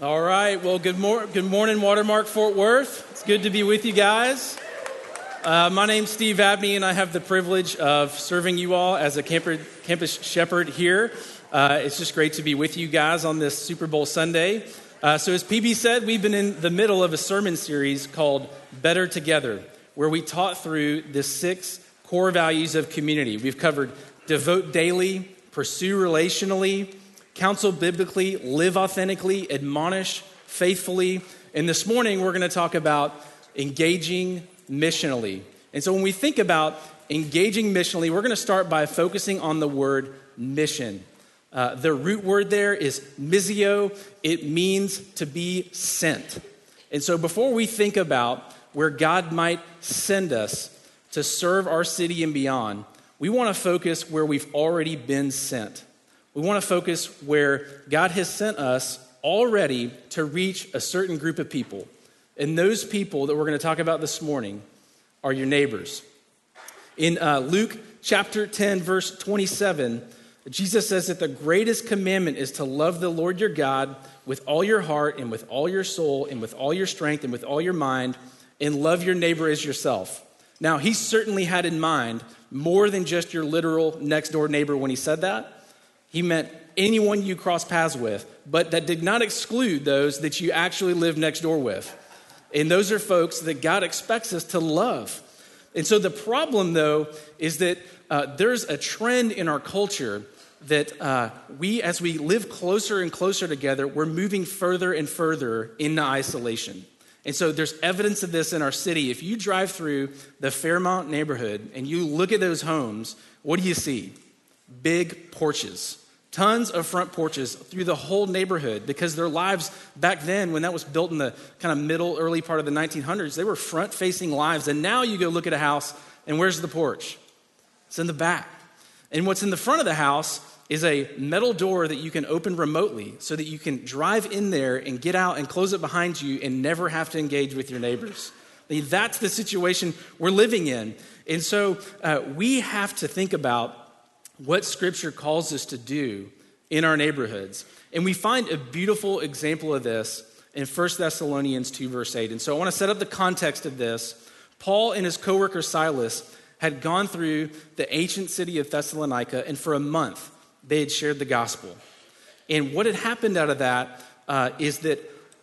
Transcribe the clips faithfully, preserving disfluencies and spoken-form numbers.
All right. Well, good, mor- good morning, Watermark Fort Worth. It's good to be with you guys. Uh, my name's Steve Abney, and I have the privilege of serving you all as a camper, campus shepherd here. Uh, it's just great to be with you guys on this Super Bowl Sunday. Uh, so as P B said, we've been in the middle of a sermon series called Better Together, where we taught through the six core values of community. We've covered devote daily, pursue relationally, counsel biblically, live authentically, admonish faithfully. And this morning, we're going to talk about engaging missionally. And so when we think about engaging missionally, we're going to start by focusing on the word mission. Uh, the root word there is missio. It means to be sent. And so before we think about where God might send us to serve our city and beyond, we want to focus where we've already been sent. We want to focus where God has sent us already to reach a certain group of people. And those people that we're going to talk about this morning are your neighbors. In uh, Luke chapter ten, verse twenty-seven, Jesus says that the greatest commandment is to love the Lord your God with all your heart and with all your soul and with all your strength and with all your mind, and love your neighbor as yourself. Now, he certainly had in mind more than just your literal next door neighbor when he said that. He meant anyone you cross paths with, but that did not exclude those that you actually live next door with. And those are folks that God expects us to love. And so the problem, though, is that uh, there's a trend in our culture that uh, we, as we live closer and closer together, we're moving further and further into isolation. And so there's evidence of this in our city. If you drive through the Fairmount neighborhood and you look at those homes, what do you see? Big porches. Tons of front porches through the whole neighborhood, because their lives back then, when that was built in the kind of middle, early part of the nineteen hundreds, they were front-facing lives. And now you go look at a house, and where's the porch? It's in the back. And what's in the front of the house is a metal door that you can open remotely so that you can drive in there and get out and close it behind you and never have to engage with your neighbors. I mean, that's the situation we're living in. And so uh, we have to think about what Scripture calls us to do in our neighborhoods. And we find a beautiful example of this in First Thessalonians two, verse eight. And so I want to set up the context of this. Paul and his co-worker Silas had gone through the ancient city of Thessalonica, and for a month, they had shared the gospel. And what had happened out of that uh, is that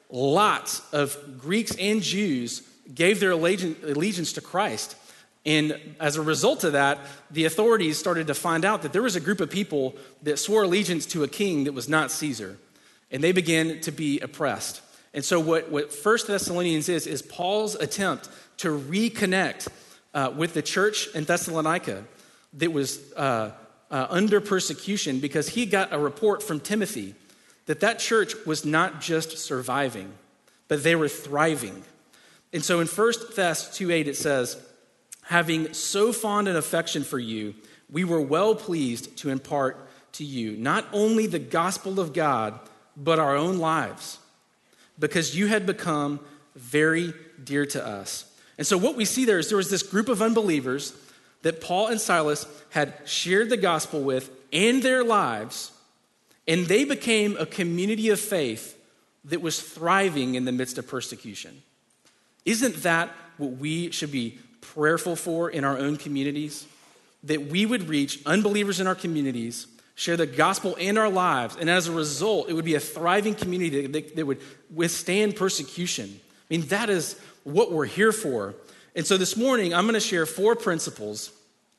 lots of Greeks and Jews gave their allegiance to Christ. And as a result of that, the authorities started to find out that there was a group of people that swore allegiance to a king that was not Caesar. And they began to be oppressed. And so what, what First Thessalonians is, is Paul's attempt to reconnect uh, with the church in Thessalonica that was uh, uh, under persecution, because he got a report from Timothy that that church was not just surviving, but they were thriving. And so in First Thess two eight, it says, having so fond an affection for you, we were well pleased to impart to you not only the gospel of God, but our own lives, because you had become very dear to us. And so what we see there is there was this group of unbelievers that Paul and Silas had shared the gospel with in their lives, and they became a community of faith that was thriving in the midst of persecution. Isn't that what we should be prayerful for in our own communities? That we would reach unbelievers in our communities, share the gospel in our lives, and as a result, it would be a thriving community that, that, that would withstand persecution. I mean, that is what we're here for. And so this morning, I'm going to share four principles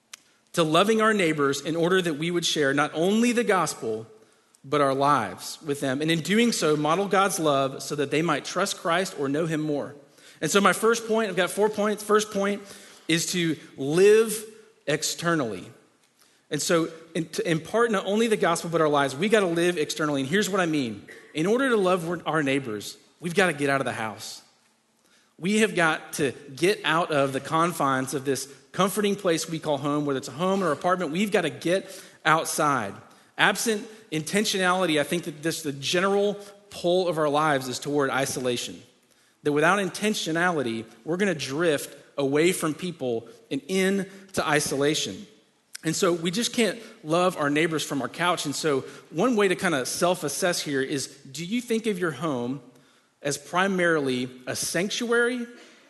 to loving our neighbors in order that we would share not only the gospel, but our lives with them. And in doing so, model God's love so that they might trust Christ or know him more. And so my first point, I've got four points. First point is to live externally. And so in, to impart not only the gospel, but our lives, we got to live externally. And here's what I mean. In order to love our neighbors, we've got to get out of the house. We have got to get out of the confines of this comforting place we call home, whether it's a home or apartment. We've got to get outside. Absent intentionality, I think that this the general pull of our lives is toward isolation. That without intentionality, we're going to drift away from people and into isolation. And so we just can't love our neighbors from our couch. And so one way to kind of self-assess here is, do you think of your home as primarily a sanctuary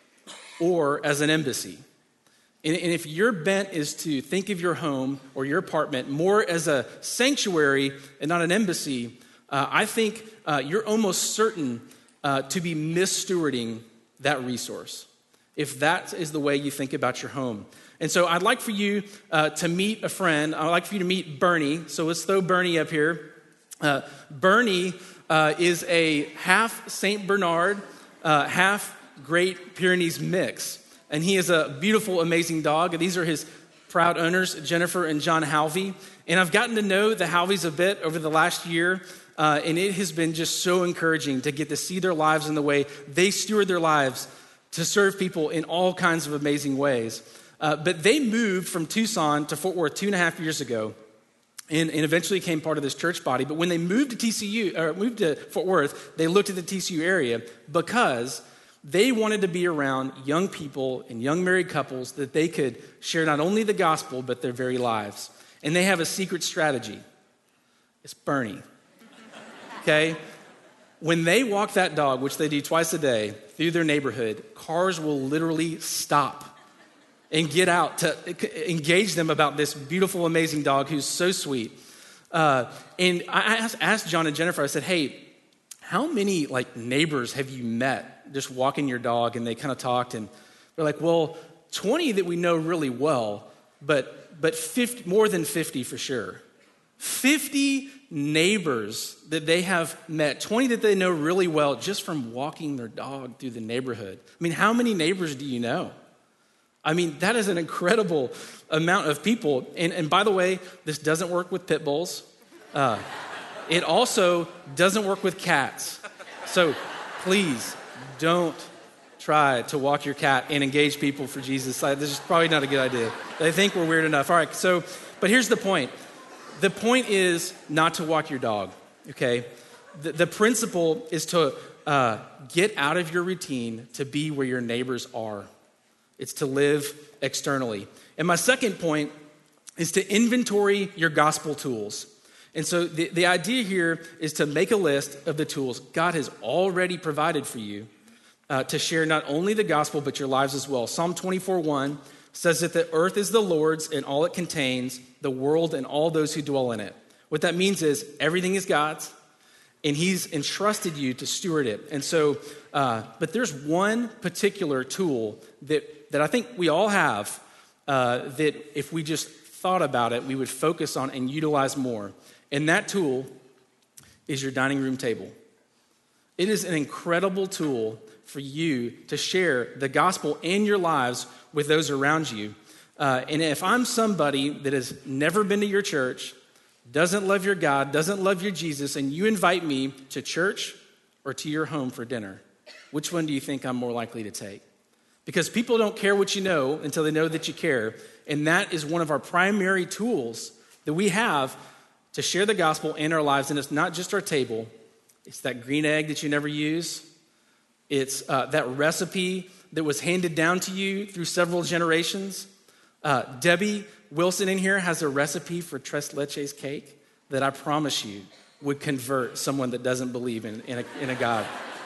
or as an embassy? And, and if your bent is to think of your home or your apartment more as a sanctuary and not an embassy, uh, I think uh, you're almost certain uh, to be misstewarding that resource, if that is the way you think about your home. And so I'd like for you uh, to meet a friend. I'd like for you to meet Bernie. So let's throw Bernie up here. Uh, Bernie uh, is a half Saint Bernard, uh, half Great Pyrenees mix. And he is a beautiful, amazing dog. These are his proud owners, Jennifer and John Halvey. And I've gotten to know the Halveys a bit over the last year. Uh, and it has been just so encouraging to get to see their lives in the way they steward their lives to serve people in all kinds of amazing ways. Uh, but they moved from Tucson to Fort Worth two and a half years ago, and, and eventually became part of this church body. But when they moved to T C U, or moved to Fort Worth, they looked at the T C U area because they wanted to be around young people and young married couples that they could share not only the gospel, but their very lives. And they have a secret strategy. It's Bernie. Okay? When they walk that dog, which they do twice a day, through their neighborhood, cars will literally stop and get out to engage them about this beautiful, amazing dog who's so sweet. Uh, and I asked, asked John and Jennifer, I said, hey, how many like neighbors have you met just walking your dog? And they kind of talked, and they're like, well, twenty that we know really well, but but fifty, more than fifty for sure. fifty neighbors that they have met, twenty that they know really well just from walking their dog through the neighborhood. I mean, how many neighbors do you know? I mean, that is an incredible amount of people. And, and by the way, this doesn't work with pit bulls. Uh, it also doesn't work with cats. So please don't try to walk your cat and engage people for Jesus. This is probably not a good idea. They think we're weird enough. All right, so, but here's the point. The point is not to walk your dog, okay? The, the principle is to uh, get out of your routine to be where your neighbors are. It's to live externally. And my second point is to inventory your gospel tools. And so the, the idea here is to make a list of the tools God has already provided for you uh, to share not only the gospel, but your lives as well. Psalm twenty-four one says that the earth is the Lord's and all it contains, the world and all those who dwell in it. What that means is everything is God's, and he's entrusted you to steward it. And so, uh, but there's one particular tool that that I think we all have, uh, that if we just thought about it, we would focus on and utilize more. And that tool is your dining room table. It is an incredible tool for you to share the gospel and your lives with those around you. Uh, and if I'm somebody that has never been to your church, doesn't love your God, doesn't love your Jesus, and you invite me to church or to your home for dinner, which one do you think I'm more likely to take? Because people don't care what you know until they know that you care. And that is one of our primary tools that we have to share the gospel in our lives. And it's not just our table. It's that green egg that you never use. It's uh, that recipe that was handed down to you through several generations. Uh, Debbie Wilson in here has a recipe for tres leches cake that I promise you would convert someone that doesn't believe in, in, a, in a God.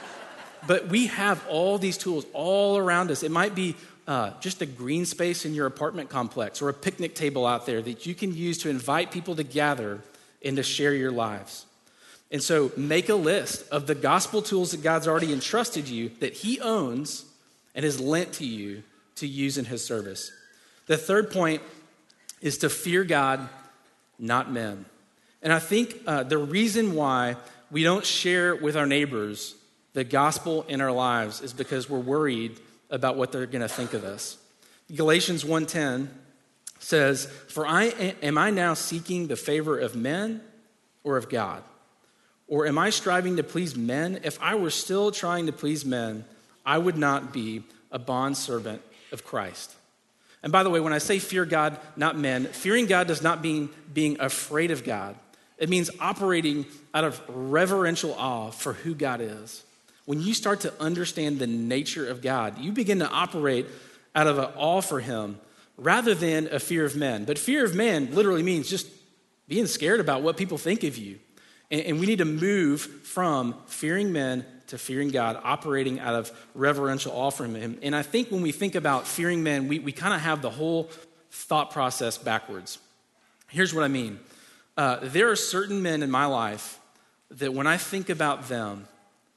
But we have all these tools all around us. It might be uh, just a green space in your apartment complex or a picnic table out there that you can use to invite people to gather and to share your lives. And so make a list of the gospel tools that God's already entrusted you, that he owns and has lent to you to use in his service. The third point is to fear God, not men. And I think uh, the reason why we don't share with our neighbors the gospel in our lives is because we're worried about what they're going to think of us. Galatians one ten says, "For I am I now seeking the favor of men or of God? Or am I striving to please men? If I were still trying to please men, I would not be a bondservant of Christ." And by the way, when I say fear God, not men, fearing God does not mean being afraid of God. It means operating out of reverential awe for who God is. When you start to understand the nature of God, you begin to operate out of an awe for him rather than a fear of men. But fear of men literally means just being scared about what people think of you. And, and we need to move from fearing men to fearing God, operating out of reverential awe from him. And I think when we think about fearing men, we, we kind of have the whole thought process backwards. Here's what I mean. Uh, there are certain men in my life that when I think about them,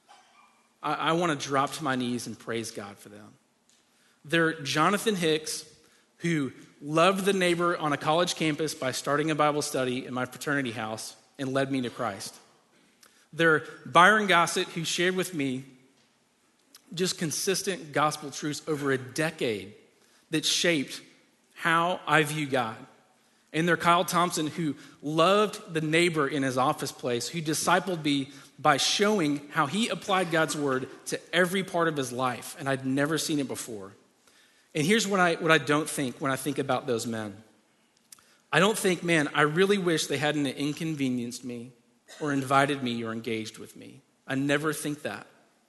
I, I want to drop to my knees and praise God for them. They're Jonathan Hicks, who loved the neighbor on a college campus by starting a Bible study in my fraternity house and led me to Christ. They're Byron Gossett, who shared with me just consistent gospel truths over a decade that shaped how I view God. And they're Kyle Thompson, who loved the neighbor in his office place, who discipled me by showing how he applied God's word to every part of his life. And I'd never seen it before. And here's what I, what I don't think when I think about those men. I don't think, man, I really wish they hadn't inconvenienced me or invited me or engaged with me. I never think that.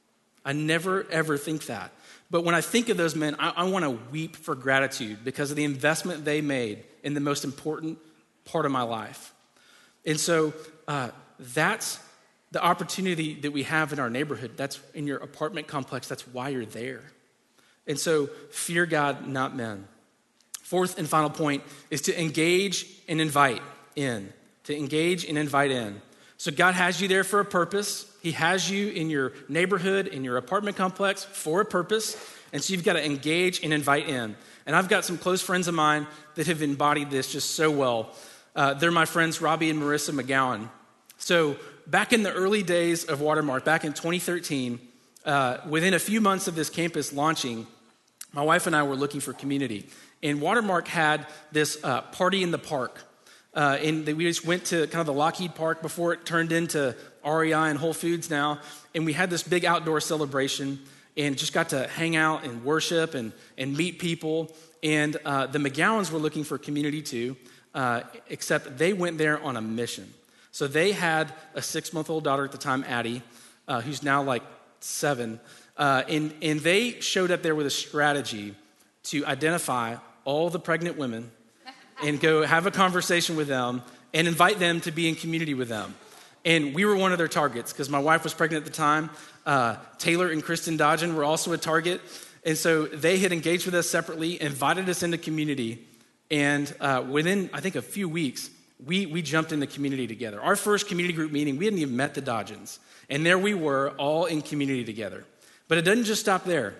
I never, ever think that. But when I think of those men, I, I want to weep for gratitude because of the investment they made in the most important part of my life. And so uh, that's the opportunity that we have in our neighborhood. That's in your apartment complex. That's why you're there. And so fear God, not men. Fourth and final point is to engage and invite in. To engage and invite in. So God has you there for a purpose. He has you in your neighborhood, in your apartment complex for a purpose. And so you've got to engage and invite in. And I've got some close friends of mine that have embodied this just so well. Uh, they're my friends, Robbie and Marissa McGowan. So back in the early days of Watermark, back in twenty thirteen, uh, within a few months of this campus launching, my wife and I were looking for community. And Watermark had this uh, party in the park. Uh, and we just went to kind of the Lockheed Park before it turned into R E I and Whole Foods now. And we had this big outdoor celebration and just got to hang out and worship and, and meet people. And uh, the McGowans were looking for community too, uh, except they went there on a mission. So they had a six-month-old daughter at the time, Addie, uh, who's now like seven. Uh, and, and they showed up there with a strategy to identify all the pregnant women and go have a conversation with them and invite them to be in community with them. And we were one of their targets because my wife was pregnant at the time. Uh, Taylor and Kristen Dodgen were also a target. And so they had engaged with us separately, invited us into community. And uh, within, I think, a few weeks, we, we jumped into community together. Our first community group meeting, we hadn't even met the Dodgens. And there we were, all in community together. But it doesn't just stop there.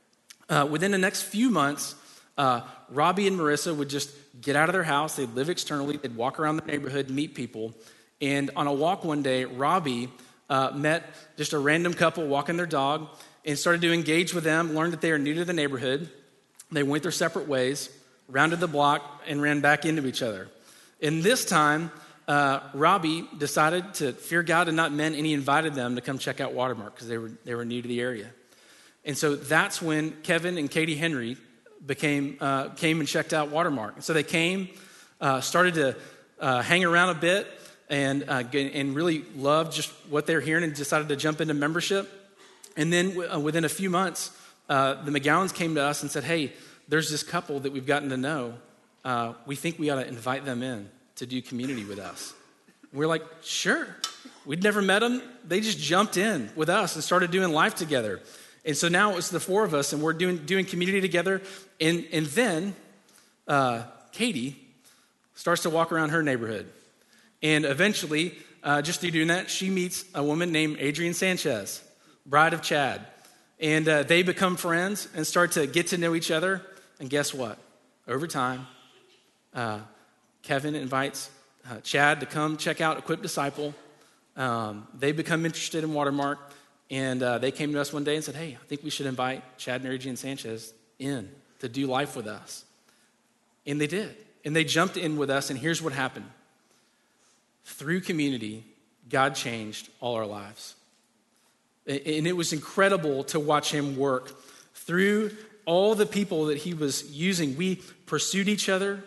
Uh, within the next few months, uh, Robbie and Marissa would just get out of their house. They'd live externally. They'd walk around the neighborhood, meet people. And on a walk one day, Robbie uh, met just a random couple walking their dog and started to engage with them, learned that they are new to the neighborhood. They went their separate ways, rounded the block, and ran back into each other. And this time, uh, Robbie decided to fear God and not men, and he invited them to come check out Watermark because they were, they were new to the area. And so that's when Kevin and Katie Henry became uh, came and checked out Watermark. And so they came, uh, started to uh, hang around a bit, and uh, and really loved just what they're hearing and decided to jump into membership. And then uh, within a few months, uh, the McGowans came to us and said, hey, there's this couple that we've gotten to know. Uh, we think we ought to invite them in to do community with us. And we're like, sure. We'd never met them. They just jumped in with us and started doing life together. And so now it's the four of us, and we're doing doing community together. And, and then uh, Katie starts to walk around her neighborhood. And eventually, uh, just through doing that, she meets a woman named Adrienne Sanchez, bride of Chad. And uh, they become friends and start to get to know each other. And guess what? Over time, uh, Kevin invites uh, Chad to come check out Equip Disciple. Um, they become interested in Watermark. And uh, they came to us one day and said, hey, I think we should invite Chad and Adrienne Sanchez in to do life with us. And they did. And they jumped in with us, and here's what happened. Through community, God changed all our lives. And it was incredible to watch him work. Through all the people that he was using, we pursued each other.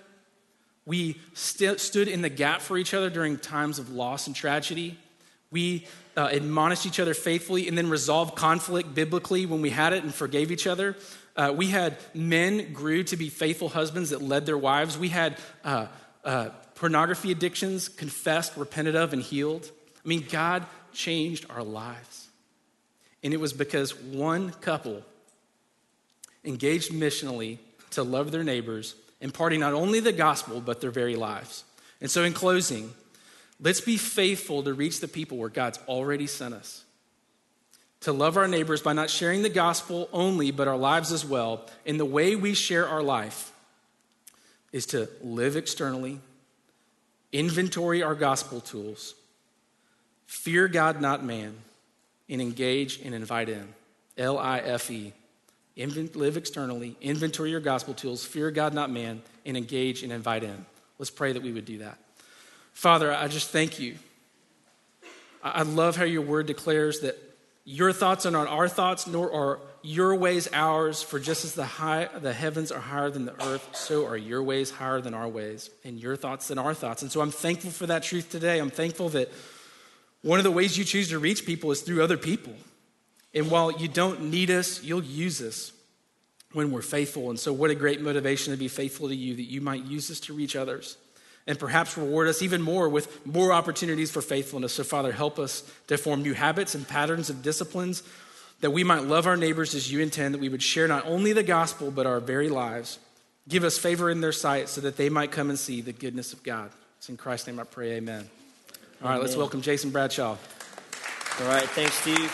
We st- stood in the gap for each other during times of loss and tragedy. We uh, admonished each other faithfully and then resolved conflict biblically when we had it and forgave each other. Uh, we had men grew to be faithful husbands that led their wives. We had uh, uh, pornography addictions confessed, repented of, and healed. I mean, God changed our lives. And it was because one couple engaged missionally to love their neighbors, imparting not only the gospel, but their very lives. And so in closing, let's be faithful to reach the people where God's already sent us. To love our neighbors by not sharing the gospel only, but our lives as well. And the way we share our life is to live externally, inventory our gospel tools, fear God, not man, and engage and invite in. L I F E. Invent, live externally, inventory your gospel tools, fear God, not man, and engage and invite in. Let's pray that we would do that. Father, I just thank you. I love how your word declares that your thoughts are not our thoughts, nor are your ways ours. For just as the high, the heavens are higher than the earth, so are your ways higher than our ways, and your thoughts than our thoughts. And so I'm thankful for that truth today. I'm thankful that one of the ways you choose to reach people is through other people. And while you don't need us, you'll use us when we're faithful. And so what a great motivation to be faithful to you, that you might use us to reach others and perhaps reward us even more with more opportunities for faithfulness. So Father, help us to form new habits and patterns of disciplines, that we might love our neighbors as you intend, that we would share not only the gospel, but our very lives. Give us favor in their sight so that they might come and see the goodness of God. It's in Christ's name I pray, amen. All right, amen. Let's welcome Jason Bradshaw. All right, thanks, Steve.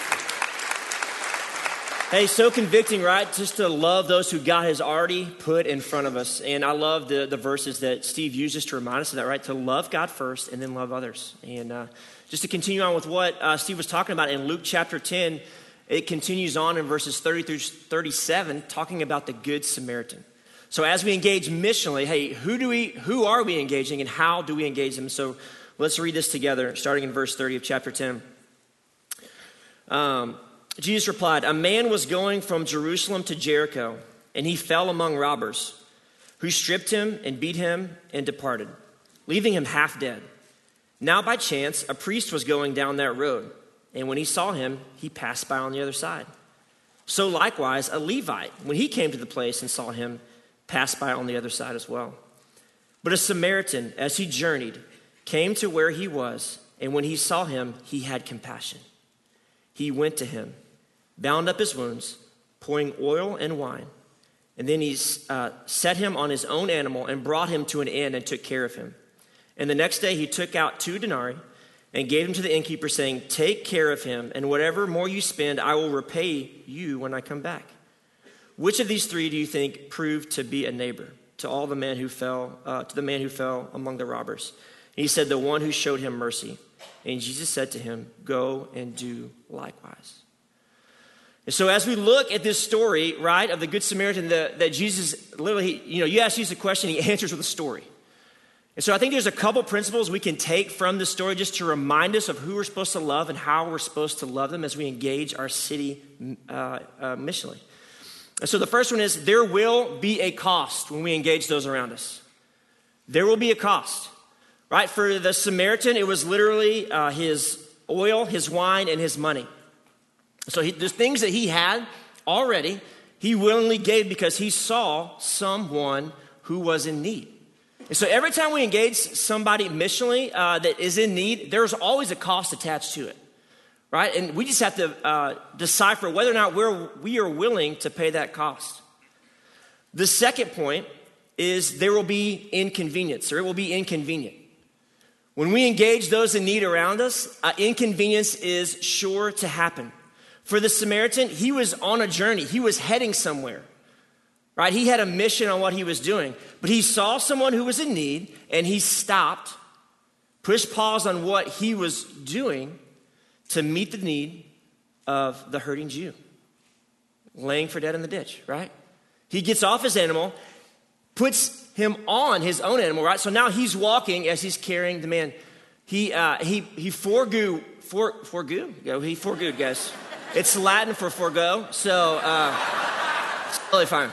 Hey, so convicting, right? Just to love those who God has already put in front of us. And I love the, the verses that Steve uses to remind us of that, right? To love God first and then love others. And uh, just to continue on with what uh, Steve was talking about in Luke chapter ten, it continues on in verses thirty through thirty-seven, talking about the Good Samaritan. So as we engage missionally, hey, who do we, who are we engaging and how do we engage them? So let's read this together, starting in verse thirty of chapter ten. Um, Jesus replied, "A man was going from Jerusalem to Jericho, and he fell among robbers, who stripped him and beat him and departed, leaving him half dead. Now by chance, a priest was going down that road, and when he saw him, he passed by on the other side. So likewise, a Levite, when he came to the place and saw him, passed by on the other side as well. But a Samaritan, as he journeyed, came to where he was, and when he saw him, he had compassion. He went to him, bound up his wounds, pouring oil and wine. And then he uh, set him on his own animal and brought him to an inn and took care of him. And the next day he took out two denarii and gave them to the innkeeper, saying, 'Take care of him, and whatever more you spend, I will repay you when I come back.' Which of these three do you think proved to be a neighbor to all the man who fell uh, to the man who fell among the robbers?" And he said, "The one who showed him mercy." And Jesus said to him, "Go and do likewise." And so as we look at this story, right, of the Good Samaritan, the, that Jesus literally, you know, you ask Jesus a question, he answers with a story. And so I think there's a couple principles we can take from this story just to remind us of who we're supposed to love and how we're supposed to love them as we engage our city uh, uh, missionally. And so the first one is, there will be a cost when we engage those around us. There will be a cost, right? For the Samaritan, it was literally uh, his oil, his wine, and his money. So he, there's things that he had already, he willingly gave because he saw someone who was in need. And so every time we engage somebody missionally uh, that is in need, there's always a cost attached to it, right? And we just have to uh, decipher whether or not we're, we are willing to pay that cost. The second point is there will be inconvenience, or it will be inconvenient. When we engage those in need around us, uh, inconvenience is sure to happen. For the Samaritan, he was on a journey. He was heading somewhere, right? He had a mission on what he was doing. But he saw someone who was in need, and he stopped, pushed pause on what he was doing to meet the need of the hurting Jew, laying for dead in the ditch, right? He gets off his animal, puts him on his own animal, right? So now he's walking as he's carrying the man. He uh, he he forgo, for, forgo? Yeah, he forgoed, guys. It's Latin for forgo, so uh, it's totally fine.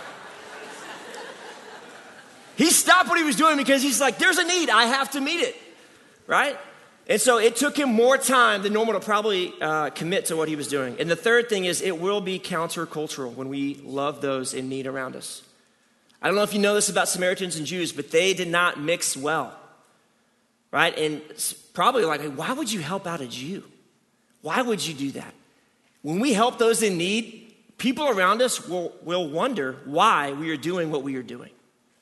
He stopped what he was doing because he's like, there's a need, I have to meet it, right? And so it took him more time than normal to probably uh, commit to what he was doing. And the third thing is it will be countercultural when we love those in need around us. I don't know if you know this about Samaritans and Jews, but they did not mix well, right? And it's probably like, why would you help out a Jew? Why would you do that? When we help those in need, people around us will, will wonder why we are doing what we are doing.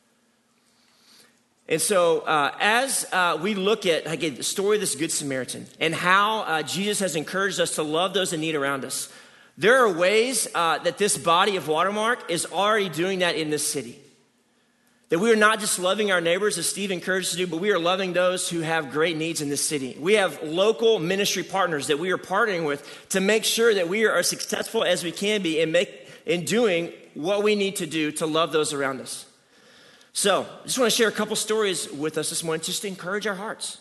And so uh, as uh, we look at, again, the story of this Good Samaritan and how uh, Jesus has encouraged us to love those in need around us, there are ways uh, that this body of Watermark is already doing that in this city. That we are not just loving our neighbors, as Steve encouraged us to do, but we are loving those who have great needs in this city. We have local ministry partners that we are partnering with to make sure that we are as successful as we can be in, make, in doing what we need to do to love those around us. So, I just want to share a couple stories with us this morning just to encourage our hearts.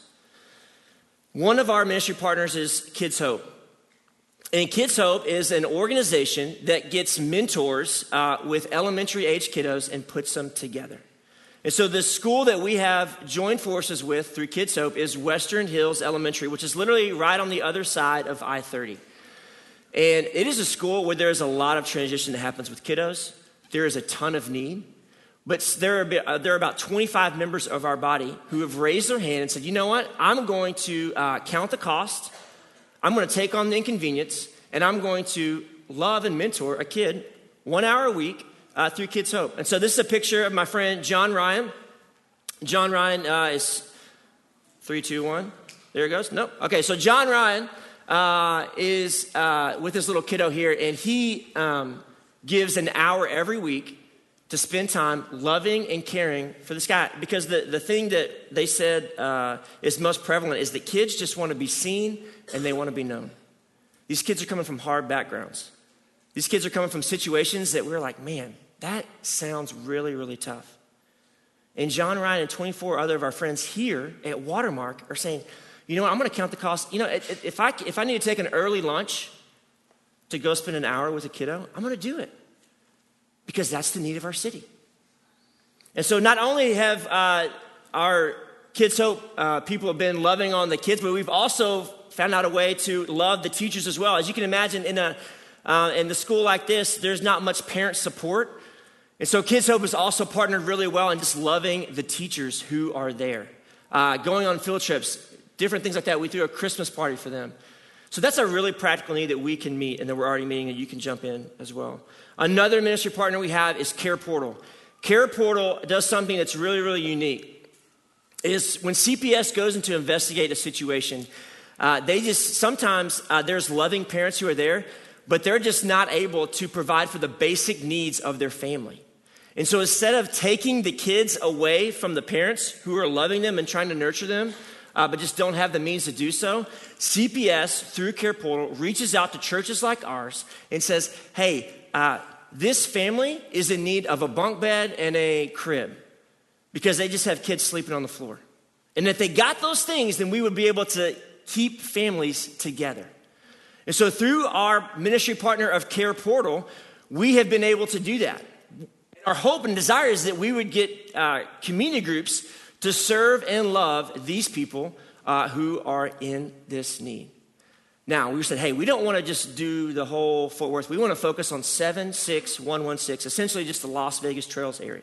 One of our ministry partners is Kids Hope. And Kids Hope is an organization that gets mentors uh, with elementary age kiddos and puts them together. And so the school that we have joined forces with through Kids Hope is Western Hills Elementary, which is literally right on the other side of I thirty. And it is a school where there's a lot of transition that happens with kiddos. There is a ton of need. But there are, there are about twenty-five members of our body who have raised their hand and said, you know what, I'm going to uh, count the cost, I'm going to take on the inconvenience, and I'm going to love and mentor a kid one hour a week uh, through Kids Hope. And so this is a picture of my friend John Ryan. John Ryan uh, is three, two, one. There it goes. Nope. Okay, so John Ryan uh, is uh, with this little kiddo here, and he um, gives an hour every week to spend time loving and caring for this guy. Because the, the thing that they said uh, is most prevalent is that kids just want to be seen and they want to be known. These kids are coming from hard backgrounds. These kids are coming from situations that we're like, man, that sounds really, really tough. And John Ryan and twenty-four other of our friends here at Watermark are saying, you know what, I'm going to count the cost. You know, if I, if I need to take an early lunch to go spend an hour with a kiddo, I'm going to do it. Because that's the need of our city. And so not only have uh, our Kids Hope uh, people have been loving on the kids, but we've also found out a way to love the teachers as well. As you can imagine, in a uh, in the school like this, there's not much parent support. And so Kids Hope has also partnered really well in just loving the teachers who are there. Uh, going on field trips, different things like that. We threw a Christmas party for them. So that's a really practical need that we can meet and that we're already meeting, and you can jump in as well. Another ministry partner we have is Care Portal. Care Portal does something that's really, really unique. Is when C P S goes in to investigate a situation, uh, they just, sometimes uh, there's loving parents who are there, but they're just not able to provide for the basic needs of their family. And so instead of taking the kids away from the parents who are loving them and trying to nurture them, Uh, but just don't have the means to do so, C P S, through Care Portal, reaches out to churches like ours and says, hey, uh, this family is in need of a bunk bed and a crib because they just have kids sleeping on the floor. And if they got those things, then we would be able to keep families together. And so through our ministry partner of Care Portal, we have been able to do that. Our hope and desire is that we would get uh, community groups to serve and love these people uh, who are in this need. Now, we said, hey, we don't want to just do the whole Fort Worth. We want to focus on seven six one one six, essentially just the Las Vegas Trails area.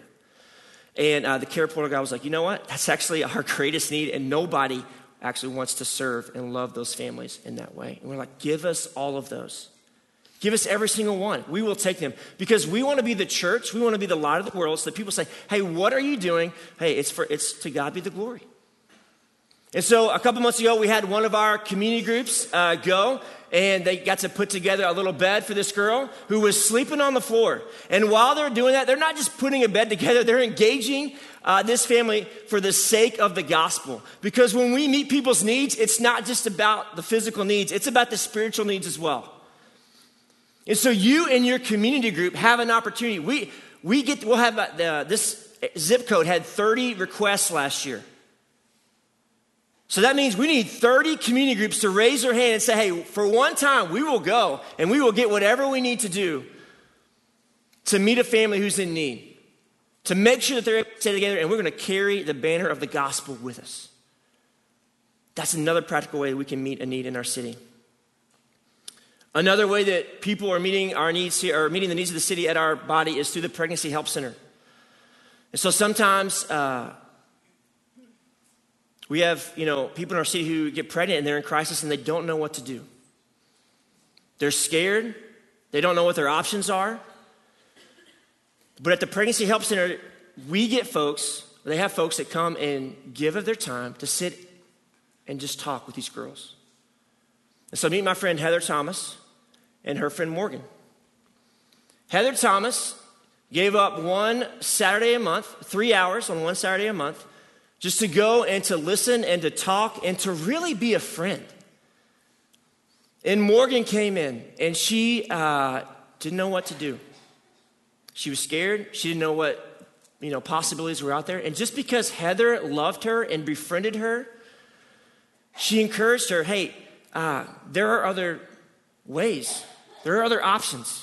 And uh, the Care Portal guy was like, you know what? That's actually our greatest need, and nobody actually wants to serve and love those families in that way. And we're like, give us all of those. Give us every single one. We will take them because we want to be the church. We want to be the light of the world so that people say, hey, what are you doing? Hey, it's for it's to God be the glory. And so a couple months ago, we had one of our community groups uh, go, and they got to put together a little bed for this girl who was sleeping on the floor. And while they're doing that, they're not just putting a bed together, they're engaging uh, this family for the sake of the gospel. Because when we meet people's needs, it's not just about the physical needs, it's about the spiritual needs as well. And so you and your community group have an opportunity. We we get we'll have uh, this zip code had thirty requests last year. So that means we need thirty community groups to raise their hand and say, hey, for one time we will go and we will get whatever we need to do to meet a family who's in need, to make sure that they're able to stay together, and we're going to carry the banner of the gospel with us. That's another practical way we can meet a need in our city. Another way that people are meeting our needs here, or meeting the needs of the city at our body, is through the Pregnancy Help Center. And so sometimes uh, we have, you know, people in our city who get pregnant and they're in crisis and they don't know what to do. They're scared. They don't know what their options are. But at the Pregnancy Help Center, we get folks, they have folks that come and give of their time to sit and just talk with these girls. And so meet my friend Heather Thomas and her friend Morgan. Heather Thomas gave up one Saturday a month, three hours on one Saturday a month, just to go and to listen and to talk and to really be a friend. And Morgan came in, and she uh, didn't know what to do. She was scared. She didn't know what, you know, possibilities were out there. And just because Heather loved her and befriended her, she encouraged her, hey, uh, there are other ways. There are other options.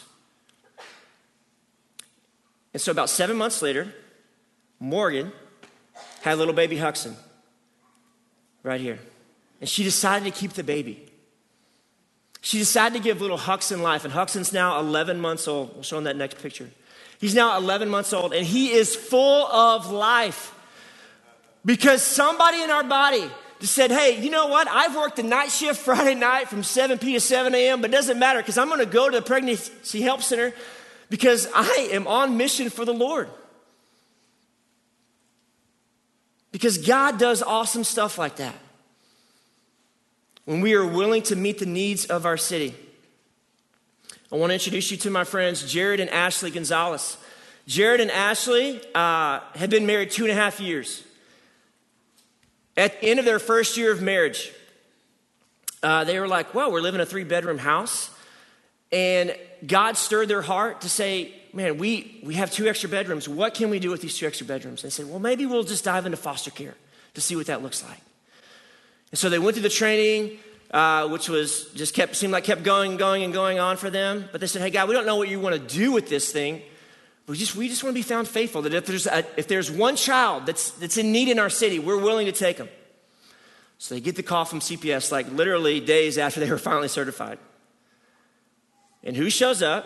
And so about seven months later, Morgan had little baby Huxon right here. And she decided to keep the baby. She decided to give little Huxon life. And Huxon's now eleven months old. We'll show him that next picture. He's now eleven months old, and he is full of life. Because somebody in our body just said, hey, you know what? I've worked the night shift Friday night from seven p.m. to seven a.m., but it doesn't matter because I'm going to go to the Pregnancy Help Center because I am on mission for the Lord. Because God does awesome stuff like that. When we are willing to meet the needs of our city. I want to introduce you to my friends, Jared and Ashley Gonzalez. Jared and Ashley uh, had been married two and a half years. At the end of their first year of marriage, uh, they were like, well, we're living in a three-bedroom house. And God stirred their heart to say, man, we, we have two extra bedrooms. What can we do with these two extra bedrooms? And they said, well, maybe we'll just dive into foster care to see what that looks like. And so they went through the training, uh, which was just kept, seemed like kept going and going and going on for them. But they said, hey, God, we don't know what you want to do with this thing. We just, we just want to be found faithful, that if there's, a, if there's one child that's, that's in need in our city, we're willing to take them. So they get the call from C P S, like literally days after they were finally certified. And who shows up?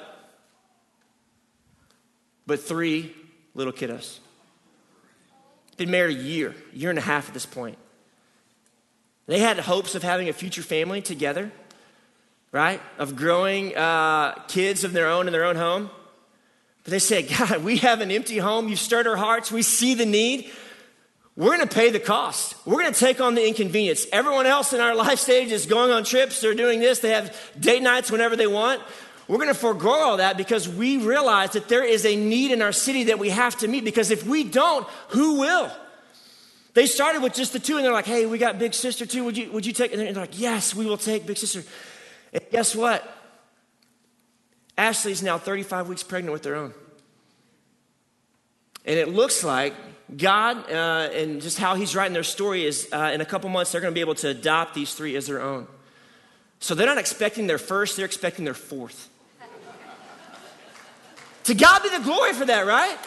But three little kiddos. Been married a year, year and a half at this point. They had hopes of having a future family together, right? Of growing uh, kids of their own in their own home. But they said, God, we have an empty home. You've stirred our hearts. We see the need. We're going to pay the cost. We're going to take on the inconvenience. Everyone else in our life stage is going on trips. They're doing this. They have date nights whenever they want. We're going to forego all that because we realize that there is a need in our city that we have to meet. Because if we don't, who will? They started with just the two, and they're like, hey, we got big sister too. Would you, would you take? And they're like, yes, we will take big sister. And guess what? Ashley's now thirty-five weeks pregnant with their own. And it looks like God, uh, and just how he's writing their story is uh, in a couple months, they're going to be able to adopt these three as their own. So they're not expecting their first, they're expecting their fourth. To God be the glory for that, right?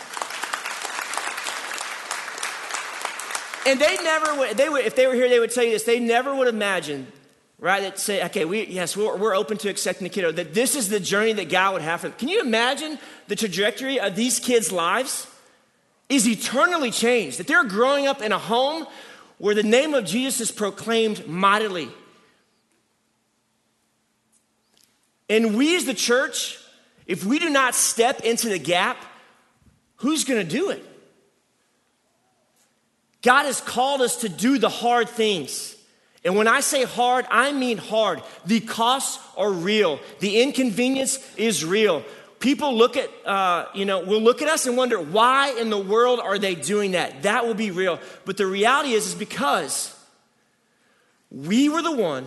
And they never would, they would, if they were here, they would tell you this. They never would imagine, right, that say, okay, we, yes, we're, we're open to accepting the kiddo, that this is the journey that God would have for them. Can you imagine the trajectory of these kids' lives is eternally changed? That they're growing up in a home where the name of Jesus is proclaimed mightily. And we as the church, if we do not step into the gap, who's going to do it? God has called us to do the hard things. And when I say hard, I mean hard. The costs are real. The inconvenience is real. People look at, uh, you know, will look at us and wonder, why in the world are they doing that? That will be real. But the reality is, is because we were the one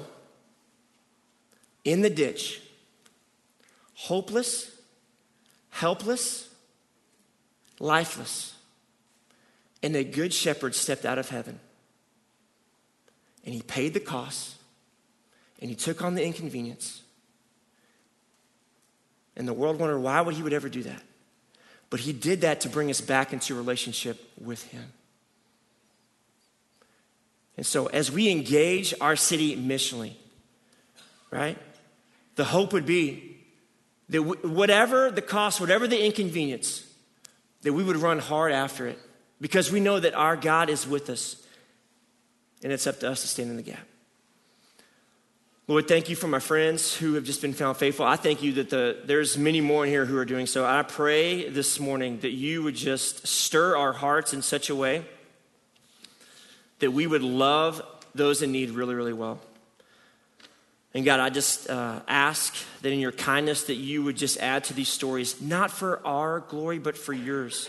in the ditch, hopeless, helpless, lifeless. And a good shepherd stepped out of heaven. And he paid the cost. And he took on the inconvenience. And the world wondered why would he would ever do that. But he did that to bring us back into a relationship with him. And so as we engage our city missionally, right, the hope would be that whatever the cost, whatever the inconvenience, that we would run hard after it because we know that our God is with us and it's up to us to stand in the gap. Lord, thank you for my friends who have just been found faithful. I thank you that the, there's many more in here who are doing so. I pray this morning that you would just stir our hearts in such a way that we would love those in need really, really well. And God, I just uh, ask that in your kindness that you would just add to these stories, not for our glory, but for yours.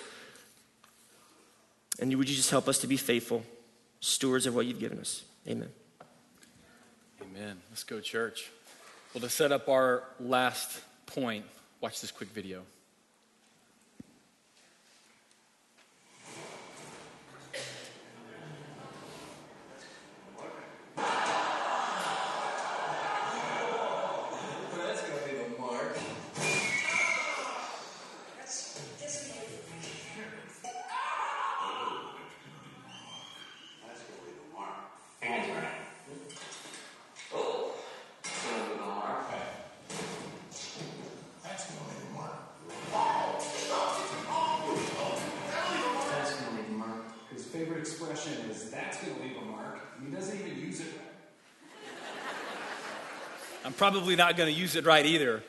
And would you just help us to be faithful stewards of what you've given us. Amen. Amen. Let's go, church. Well, to set up our last point, watch this quick video. I'm probably not going to use it right either.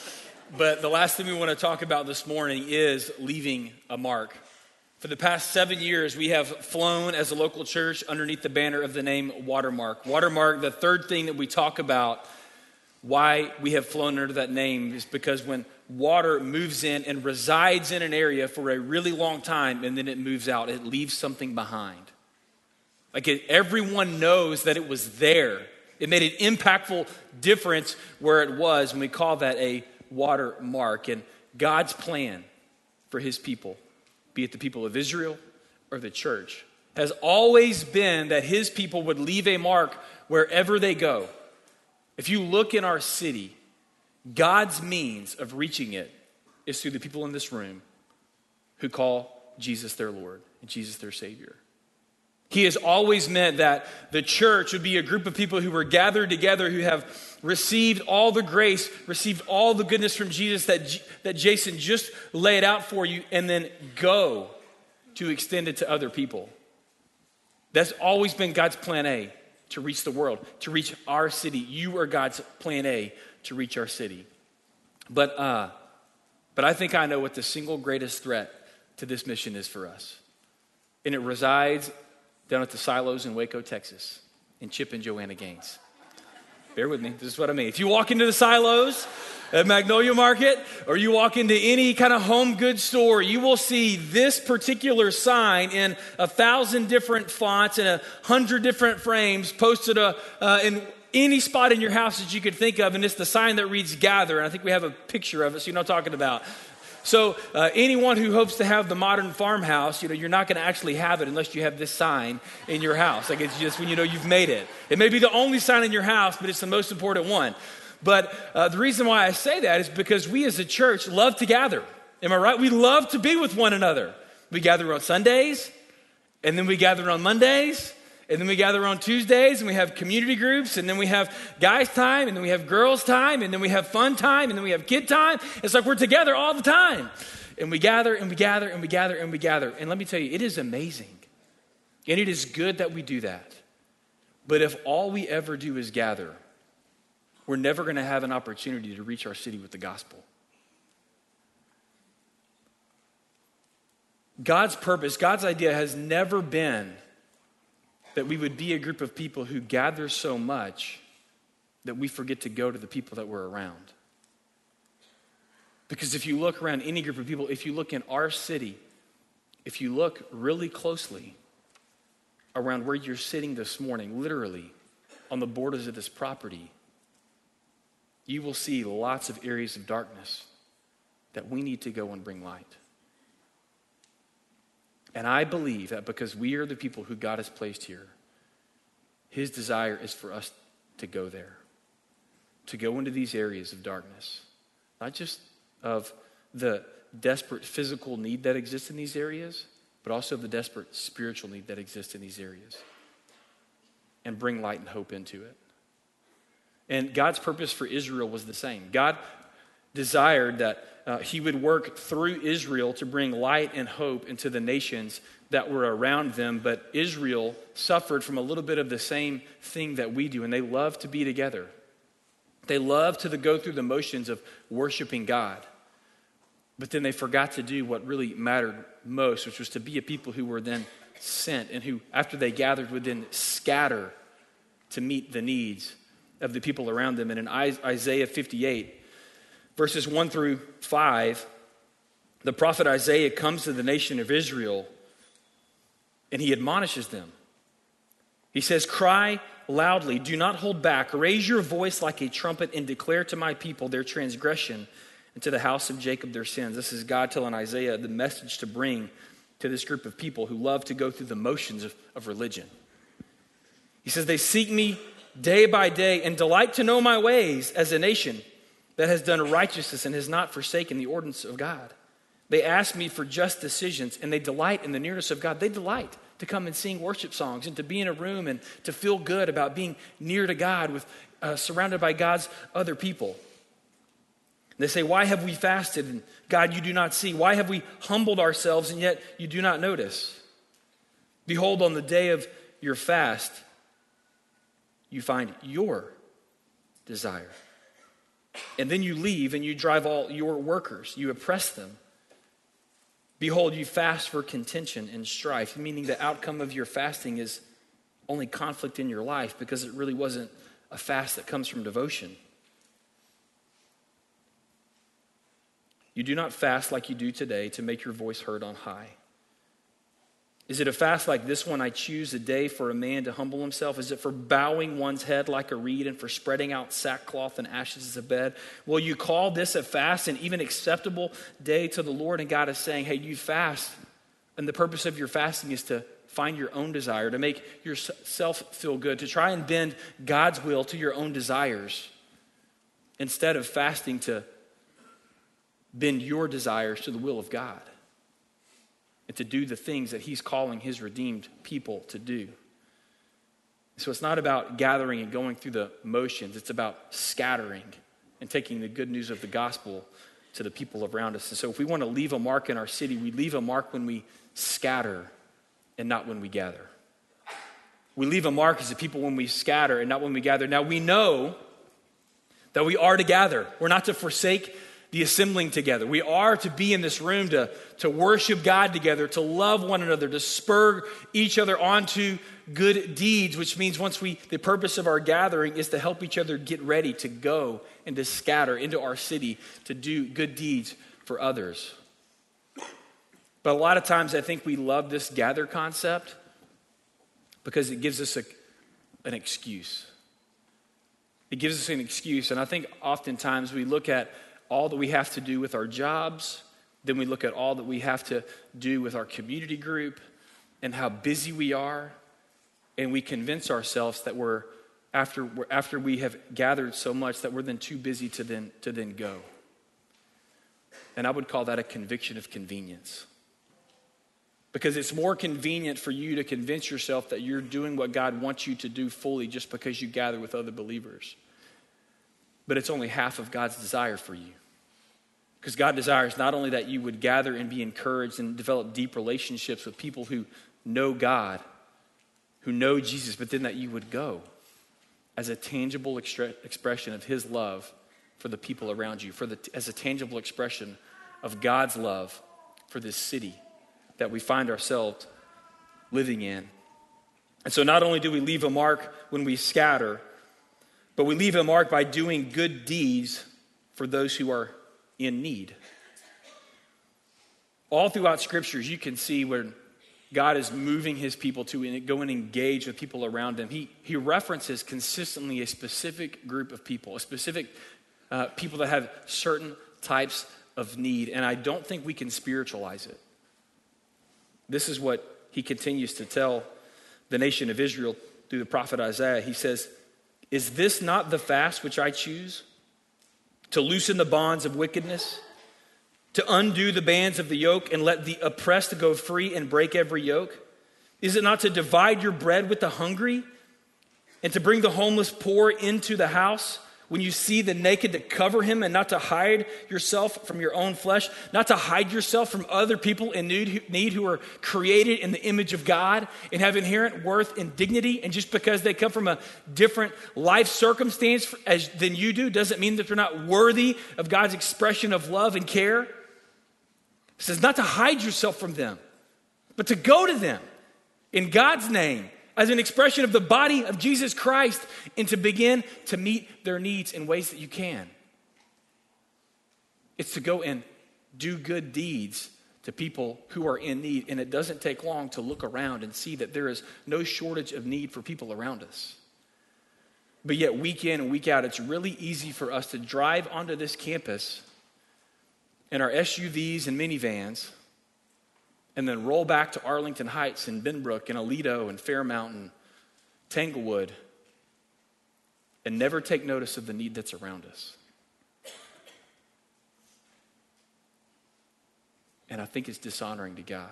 But the last thing we want to talk about this morning is leaving a mark. For the past seven years, we have flown as a local church underneath the banner of the name Watermark. Watermark, the third thing that we talk about why we have flown under that name is because when water moves in and resides in an area for a really long time and then it moves out, it leaves something behind. Like it, everyone knows that it was there. It made an impactful difference where it was, and we call that a watermark. And God's plan for his people, be it the people of Israel or the church, has always been that his people would leave a mark wherever they go. If you look in our city, God's means of reaching it is through the people in this room who call Jesus their Lord and Jesus their Savior. He has always meant that the church would be a group of people who were gathered together, who have received all the grace, received all the goodness from Jesus that, G- that Jason just laid out for you, and then go to extend it to other people. That's always been God's plan A, to reach the world, to reach our city. You are God's plan A to reach our city. But, uh, but I think I know what the single greatest threat to this mission is for us. And it resides down at the silos in Waco, Texas, in Chip and Joanna Gaines. Bear with me, this is what I mean. If you walk into the silos at Magnolia Market, or you walk into any kind of home goods store, you will see this particular sign in a thousand different fonts and a hundred different frames posted uh, uh, in any spot in your house that you could think of, and it's the sign that reads Gather, and I think we have a picture of it, so you know what I'm talking about. So uh, anyone who hopes to have the modern farmhouse, you know, you're not going to actually have it unless you have this sign in your house. Like it's just when you know you've made it. It may be the only sign in your house, but it's the most important one. But uh, the reason why I say that is because we as a church love to gather. Am I right? We love to be with one another. We gather on Sundays, and then we gather on Mondays, and then we gather on Tuesdays, and we have community groups, and then we have guys time, and then we have girls time, and then we have fun time, and then we have kid time. It's like we're together all the time. And we gather, and we gather, and we gather, and we gather. And let me tell you, it is amazing. And it is good that we do that. But if all we ever do is gather, we're never going to have an opportunity to reach our city with the gospel. God's purpose, God's idea has never been that we would be a group of people who gather so much that we forget to go to the people that we're around. Because if you look around any group of people, if you look in our city, if you look really closely around where you're sitting this morning, literally on the borders of this property, you will see lots of areas of darkness that we need to go and bring light. And I believe that because we are the people who God has placed here, his desire is for us to go there, to go into these areas of darkness, not just of the desperate physical need that exists in these areas, but also the desperate spiritual need that exists in these areas. and bring light and hope into it. And God's purpose for Israel was the same. God desired that uh, he would work through Israel to bring light and hope into the nations that were around them, but Israel suffered from a little bit of the same thing that we do, and they love to be together. They love to the, go through the motions of worshiping God, but then they forgot to do what really mattered most, which was to be a people who were then sent and who, after they gathered, would then scatter to meet the needs of the people around them. And in Isaiah fifty-eight, verses one through five, the prophet Isaiah comes to the nation of Israel and he admonishes them. He says, "Cry loudly, do not hold back. Raise your voice like a trumpet and declare to my people their transgression and to the house of Jacob their sins." This is God telling Isaiah the message to bring to this group of people who love to go through the motions of, of religion. He says, "They seek me day by day and delight to know my ways as a nation that has done righteousness and has not forsaken the ordinance of God. They ask me for just decisions and they delight in the nearness of God." They delight to come and sing worship songs and to be in a room and to feel good about being near to God, with uh, surrounded by God's other people. They say, "Why have we fasted? And God, you do not see. Why have we humbled ourselves and yet you do not notice? Behold, on the day of your fast, you find your desire. And then you leave and you drive all your workers. You oppress them. Behold, you fast for contention and strife," meaning the outcome of your fasting is only conflict in your life because it really wasn't a fast that comes from devotion. "You do not fast like you do today to make your voice heard on high. Is it a fast like this one I choose, a day for a man to humble himself? Is it for bowing one's head like a reed and for spreading out sackcloth and ashes as a bed? Will you call this a fast and even acceptable day to the Lord?" And God is saying, hey, you fast, and the purpose of your fasting is to find your own desire, to make yourself feel good, to try and bend God's will to your own desires, instead of fasting to bend your desires to the will of God and to do the things that he's calling his redeemed people to do. So it's not about gathering and going through the motions. It's about scattering and taking the good news of the gospel to the people around us. And so if we want to leave a mark in our city, we leave a mark when we scatter and not when we gather. We leave a mark as a people when we scatter and not when we gather. Now we know that we are to gather. We're not to forsake the assembling together. We are to be in this room to, to worship God together, to love one another, to spur each other onto good deeds, which means once we, the purpose of our gathering is to help each other get ready to go and to scatter into our city to do good deeds for others. But a lot of times I think we love this gather concept because it gives us a, an excuse. It gives us an excuse. And I think oftentimes we look at all that we have to do with our jobs, then we look at all that we have to do with our community group and how busy we are, and we convince ourselves that we're after we're, after we have gathered so much that we're then too busy to then to then go. And I would call that a conviction of convenience. Because it's more convenient for you to convince yourself that you're doing what God wants you to do fully just because you gather with other believers. But it's only half of God's desire for you. Because God desires not only that you would gather and be encouraged and develop deep relationships with people who know God, who know Jesus, but then that you would go as a tangible extre- expression of his love for the people around you, for the, as a tangible expression of God's love for this city that we find ourselves living in. And so not only do we leave a mark when we scatter, but we leave a mark by doing good deeds for those who are in need. All throughout scriptures, you can see where God is moving his people to go and engage with people around him. He, he references consistently a specific group of people, a specific uh, people that have certain types of need. And I don't think we can spiritualize it. This is what he continues to tell the nation of Israel through the prophet Isaiah. He says, "Is this not the fast which I choose? To loosen the bonds of wickedness, to undo the bands of the yoke and let the oppressed go free and break every yoke? Is it not to divide your bread with the hungry and to bring the homeless poor into the house. When you see the naked, to cover him and not to hide yourself from your own flesh, not to hide yourself from other people in need who are created in the image of God and have inherent worth and dignity. And just because they come from a different life circumstance as, than you do doesn't mean that they're not worthy of God's expression of love and care. It says not to hide yourself from them, but to go to them in God's name, as an expression of the body of Jesus Christ, and to begin to meet their needs in ways that you can. It's to go and do good deeds to people who are in need, and it doesn't take long to look around and see that there is no shortage of need for people around us. But yet, week in and week out, it's really easy for us to drive onto this campus in our S U Vs and minivans, and then roll back to Arlington Heights and Benbrook and Aledo and Fairmount and Tanglewood and never take notice of the need that's around us. And I think it's dishonoring to God.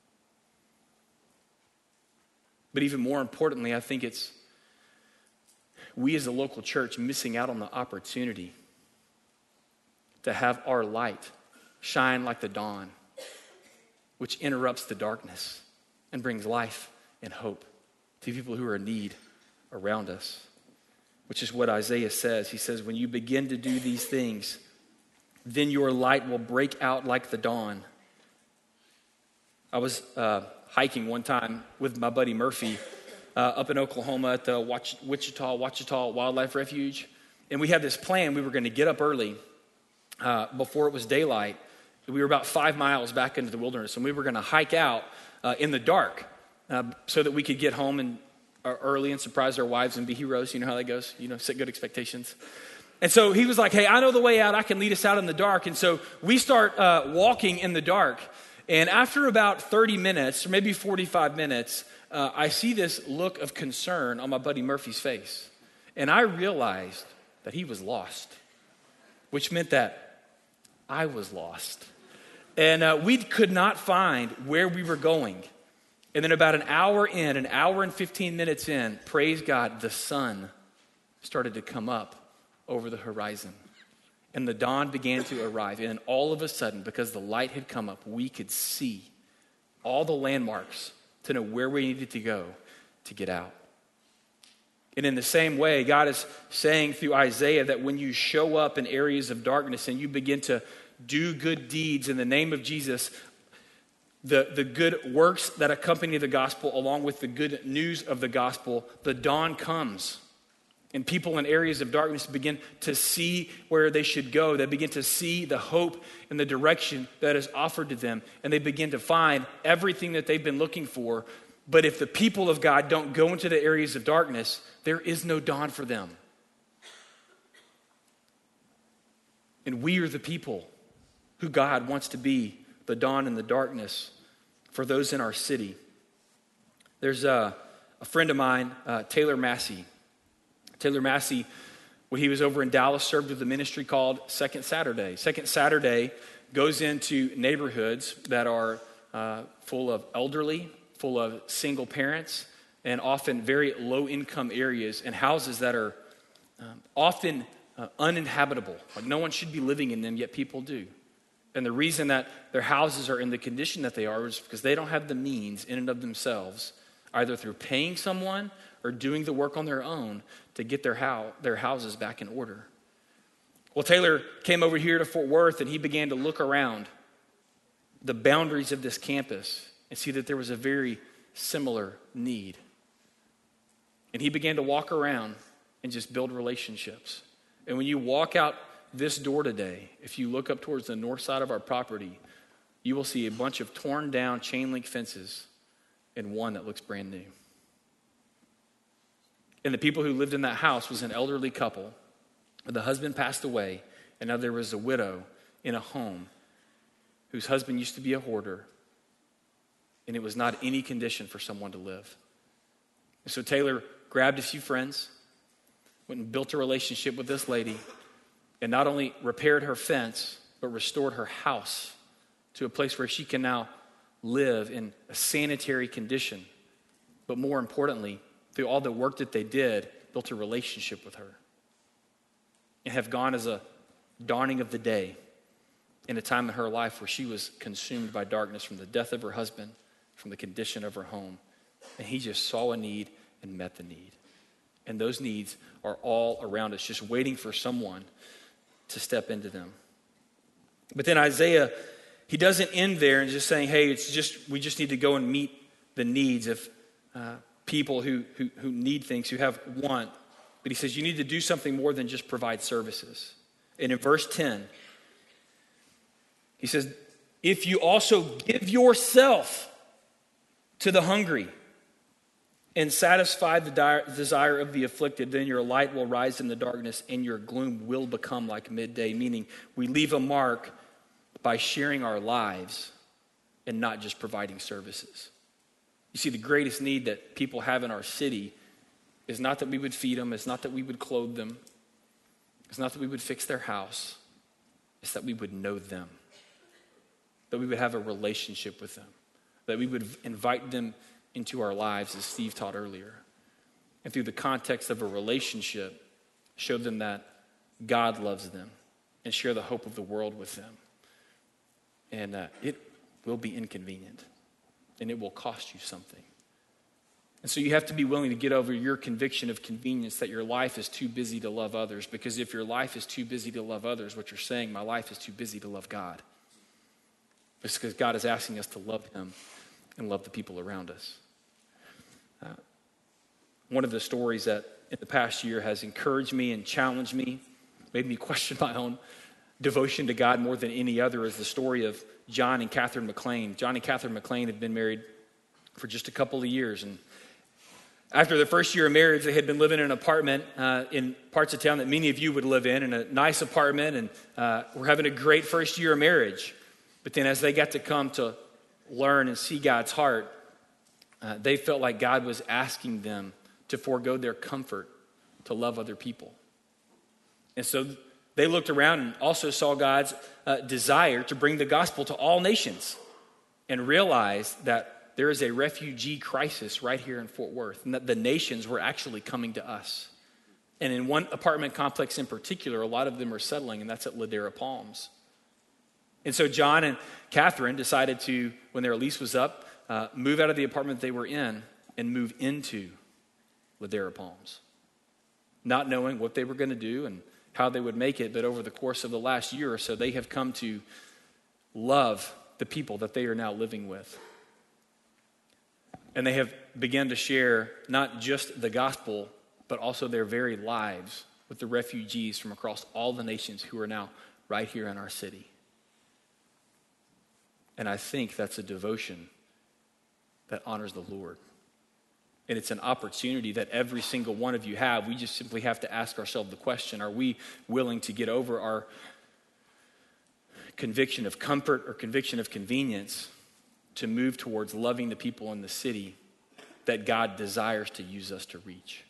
But even more importantly, I think it's we as a local church missing out on the opportunity to have our light shine like the dawn, which interrupts the darkness and brings life and hope to people who are in need around us, which is what Isaiah says. He says, when you begin to do these things, then your light will break out like the dawn. I was uh, hiking one time with my buddy Murphy uh, up in Oklahoma at the Wach- Wichita, Wachita Wildlife Refuge. And we had this plan. We were going to get up early uh, before it was daylight. We were about five miles back into the wilderness, and we were going to hike out uh, in the dark uh, so that we could get home and uh, early and surprise our wives and be heroes. You know how that goes. You know, set good expectations. And so he was like, hey, I know the way out. I can lead us out in the dark. And so we start uh, walking in the dark. And after about thirty minutes, or maybe forty-five minutes, uh, I see this look of concern on my buddy Murphy's face. And I realized that he was lost, which meant that I was lost. And uh, we could not find where we were going. And then about an hour in, an hour and fifteen minutes in, praise God, the sun started to come up over the horizon. And the dawn began to arrive. And all of a sudden, because the light had come up, we could see all the landmarks to know where we needed to go to get out. And in the same way, God is saying through Isaiah that when you show up in areas of darkness and you begin to do good deeds in the name of Jesus, the, the good works that accompany the gospel along with the good news of the gospel, the dawn comes. And people in areas of darkness begin to see where they should go. They begin to see the hope and the direction that is offered to them. And they begin to find everything that they've been looking for. But if the people of God don't go into the areas of darkness, there is no dawn for them. And we are the people who God wants to be the dawn in the darkness for those in our city. There's a, a friend of mine, uh, Taylor Massey. Taylor Massey, when he was over in Dallas, served with a ministry called Second Saturday. Second Saturday goes into neighborhoods that are uh, full of elderly, full of single parents, and often very low-income areas, and houses that are um, often uh, uninhabitable. Like no one should be living in them, yet people do. And the reason that their houses are in the condition that they are is because they don't have the means in and of themselves, either through paying someone or doing the work on their own to get their, house, their houses back in order. Well, Taylor came over here to Fort Worth and he began to look around the boundaries of this campus and see that there was a very similar need. And he began to walk around and just build relationships. And when you walk out this door today, if you look up towards the north side of our property, you will see a bunch of torn down chain link fences and one that looks brand new. And the people who lived in that house was an elderly couple. The husband passed away, and now there was a widow in a home whose husband used to be a hoarder, and it was not any condition for someone to live. And so Taylor grabbed a few friends, went and built a relationship with this lady, and not only repaired her fence, but restored her house to a place where she can now live in a sanitary condition. But more importantly, through all the work that they did, built a relationship with her. And have gone as a dawning of the day in a time in her life where she was consumed by darkness from the death of her husband, from the condition of her home. And he just saw a need and met the need. And those needs are all around us, just waiting for someone to step into them. But then Isaiah, he doesn't end there and just saying, hey, it's just we just need to go and meet the needs of uh, people who, who, who need things, who have want. But he says you need to do something more than just provide services. And in verse ten, he says, if you also give yourself to the hungry and satisfy the di- desire of the afflicted, then your light will rise in the darkness and your gloom will become like midday. Meaning we leave a mark by sharing our lives and not just providing services. You see, the greatest need that people have in our city is not that we would feed them, it's not that we would clothe them, it's not that we would fix their house, it's that we would know them, that we would have a relationship with them, that we would invite them into our lives, as Steve taught earlier. And through the context of a relationship, show them that God loves them and share the hope of the world with them. And uh, it will be inconvenient and it will cost you something. And so you have to be willing to get over your conviction of convenience that your life is too busy to love others. Because if your life is too busy to love others, what you're saying, my life is too busy to love God. It's because God is asking us to love him and love the people around us. Uh, one of the stories that in the past year has encouraged me and challenged me, made me question my own devotion to God more than any other, is the story of John and Catherine McLean. John and Catherine McLean had been married for just a couple of years, and after their first year of marriage, they had been living in an apartment uh, in parts of town that many of you would live in, in a nice apartment, and uh, were having a great first year of marriage. But then as they got to come to learn and see God's heart, uh, they felt like God was asking them to forego their comfort to love other people. And so they looked around and also saw God's uh, desire to bring the gospel to all nations and realized that there is a refugee crisis right here in Fort Worth, and that the nations were actually coming to us. And in one apartment complex in particular, a lot of them are settling, and that's at Ladera Palms. And so John and Catherine decided to, when their lease was up, uh, move out of the apartment they were in and move into Ladera Palms, not knowing what they were going to do and how they would make it. But over the course of the last year or so, they have come to love the people that they are now living with. And they have begun to share not just the gospel, but also their very lives with the refugees from across all the nations who are now right here in our city. And I think that's a devotion that honors the Lord. And it's an opportunity that every single one of you have. We just simply have to ask ourselves the question, are we willing to get over our conviction of comfort or conviction of convenience to move towards loving the people in the city that God desires to use us to reach?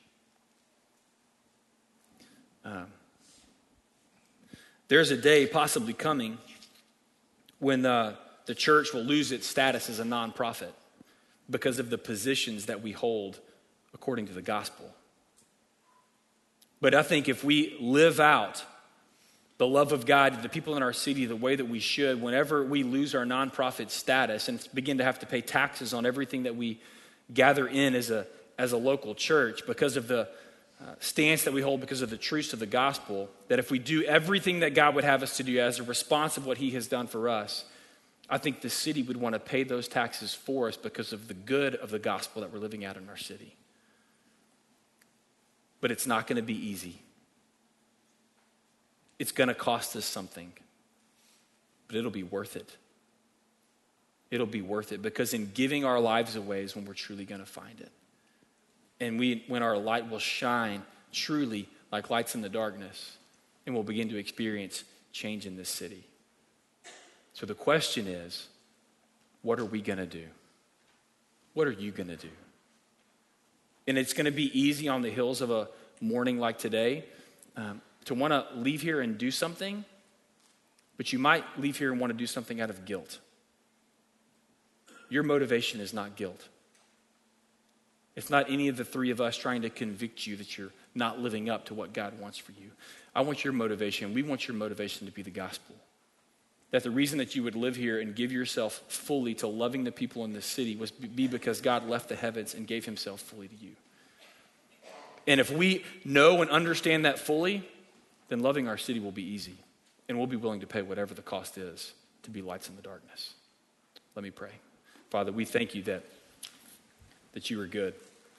Um, there's a day possibly coming when uh, the church will lose its status as a nonprofit because of the positions that we hold according to the gospel. But I think if we live out the love of God to the people in our city the way that we should, whenever we lose our nonprofit status and begin to have to pay taxes on everything that we gather in as a, as a local church because of the uh, stance that we hold, because of the truths of the gospel, that if we do everything that God would have us to do as a response of what he has done for us, I think the city would want to pay those taxes for us because of the good of the gospel that we're living out in our city. But it's not going to be easy. It's going to cost us something, but it'll be worth it. It'll be worth it because in giving our lives away is when we're truly going to find it. And we, when our light will shine truly like lights in the darkness, and we'll begin to experience change in this city. So the question is, what are we going to do? What are you going to do? And it's going to be easy on the hills of a morning like today um, to want to leave here and do something, but you might leave here and want to do something out of guilt. Your motivation is not guilt. It's not any of the three of us trying to convict you that you're not living up to what God wants for you. I want your motivation. We want your motivation to be the gospel. That the reason that you would live here and give yourself fully to loving the people in this city was be because God left the heavens and gave himself fully to you. And if we know and understand that fully, then loving our city will be easy. And we'll be willing to pay whatever the cost is to be lights in the darkness. Let me pray. Father, we thank you that, that you are good.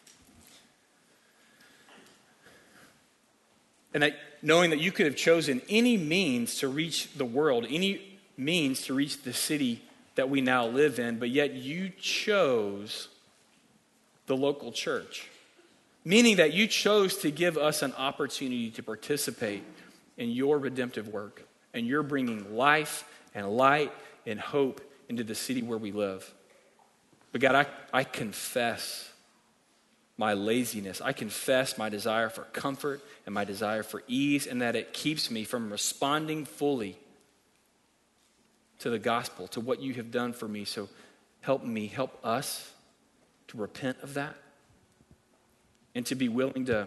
And that knowing that you could have chosen any means to reach the world, any means to reach the city that we now live in, but yet you chose the local church. Meaning that you chose to give us an opportunity to participate in your redemptive work. And you're bringing life and light and hope into the city where we live. But God, I, I confess my laziness. I confess my desire for comfort and my desire for ease, and that it keeps me from responding fully to the gospel, to what you have done for me. So help me, help us to repent of that and to be willing to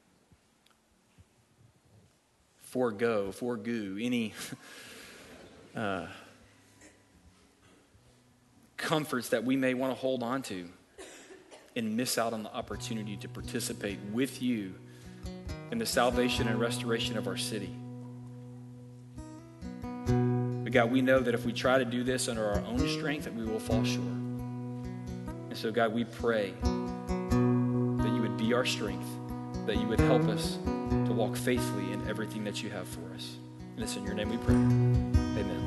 forego, forego any uh, comforts that we may want to hold on to and miss out on the opportunity to participate with you in the salvation and restoration of our city. But God, we know that if we try to do this under our own strength, that we will fall short. And so God, we pray that you would be our strength, that you would help us to walk faithfully in everything that you have for us. And it's in your name we pray. Amen.